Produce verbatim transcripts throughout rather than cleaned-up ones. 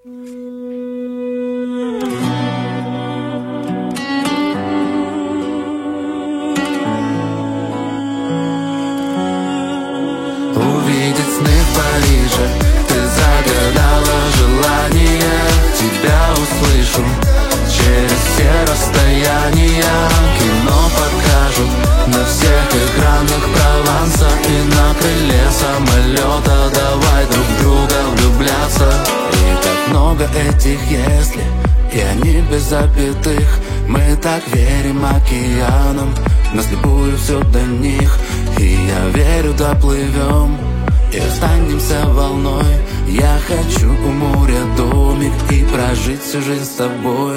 Увидеть сны в Париже, ты загадала желание. Тебя услышу через все расстояния. Кино покажут на всех экранах Прованса. И на крыле самолета давай друг в друга влюбляться. И так много этих «если», и они без запятых. Мы так верим океанам, наслепую все до них. И я верю, доплывем и останемся волной. Я хочу у моря домик и прожить всю жизнь с тобой.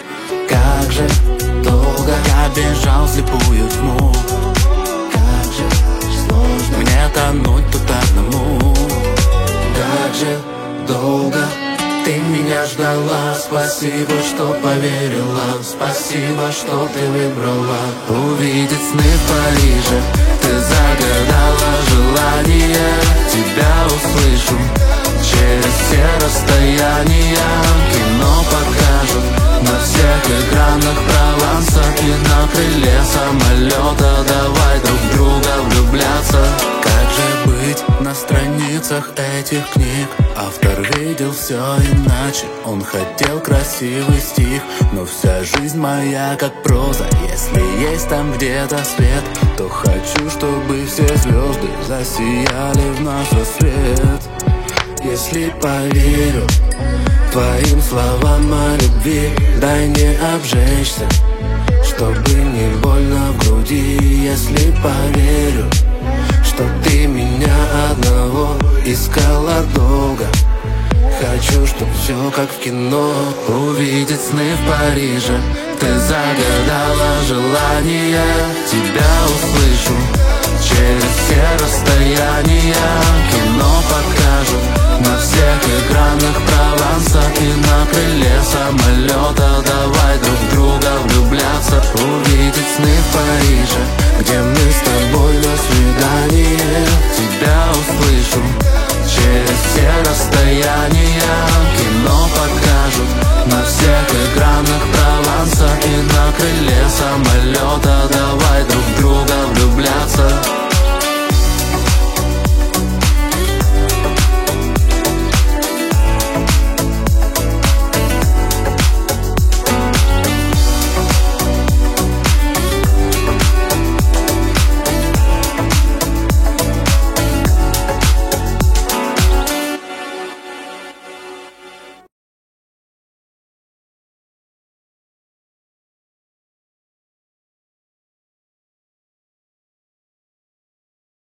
Как же долго я бежал вслепую тьму, как же сложно мне тонуть тут одному. Как же долго ты меня ждала. Спасибо, что поверила, спасибо, что ты выбрала. Увидеть сны в Париже, ты загадала желание. Тебя услышу через все расстояния. Кино покажут на всех экранах Прованса. И на крыле самолета давай друг в друга влюбляться. Как же быть на страницах этих книг? Автор видел все иначе, он хотел красивый стих. Но вся жизнь моя как проза, если есть там где-то свет, то хочу, чтобы все звезды засияли в наш рассвет. Если поверю твоим словам о любви, дай не обжечься, чтобы не больно в груди. Если поверю, что ты меня одного искала долго, хочу, чтоб все как в кино. Увидеть сны в Париже, ты загадала желание. Тебя услышу через все расстояния. Кино покажут на всех экранах